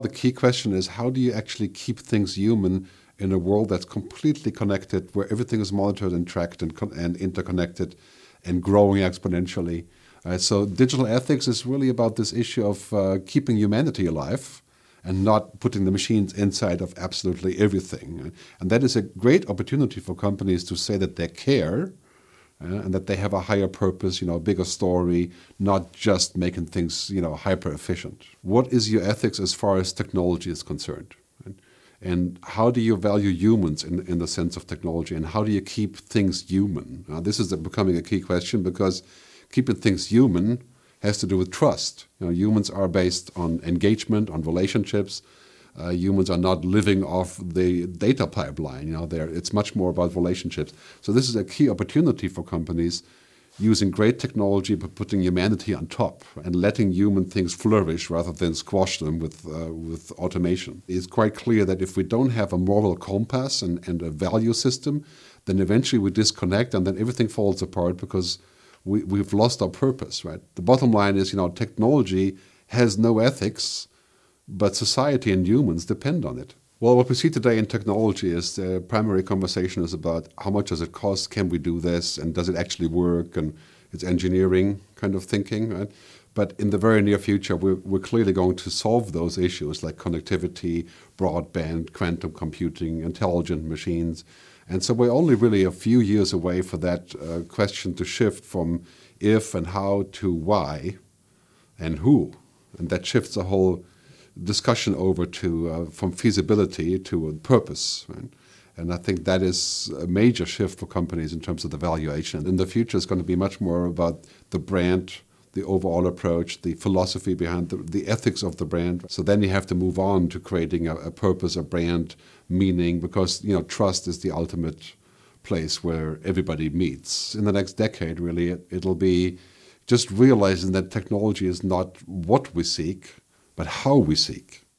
The key question is, how do you actually keep things human in a world that's completely connected, where everything is monitored and tracked and interconnected and growing exponentially? So digital ethics is really about this issue of keeping humanity alive and not putting the machines inside of absolutely everything. And that is a great opportunity for companies to say that they care and that they have a higher purpose, a bigger story, not just making things, hyper efficient. What is your ethics as far as technology is concerned? Right? And how do you value humans in the sense of technology? And how do you keep things human? This is becoming a key question, because keeping things human has to do with trust. Humans are based on engagement, on relationships. Humans are not living off the data pipeline. It's much more about relationships. So this is a key opportunity for companies using great technology but putting humanity on top and letting human things flourish rather than squash them with automation. It's quite clear that if we don't have a moral compass and a value system, then eventually we disconnect and then everything falls apart because we've lost our purpose, right? The bottom line is, technology has no ethics, but society and humans depend on it. Well, what we see today in technology is the primary conversation is about how much does it cost, can we do this, and does it actually work, and it's engineering kind of thinking, right? But in the very near future, we're clearly going to solve those issues like connectivity, broadband, quantum computing, intelligent machines. And so we're only really a few years away for that question to shift from if and how to why and who. And that shifts the whole discussion over to from feasibility to purpose. Right? And I think that is a major shift for companies in terms of the valuation. In the future, it's going to be much more about the brand, the overall approach, the philosophy behind the ethics of the brand. So then you have to move on to creating a purpose, a brand, meaning, because trust is the ultimate place where everybody meets. In the next decade, really, it'll be just realizing that technology is not what we seek, but how we seek.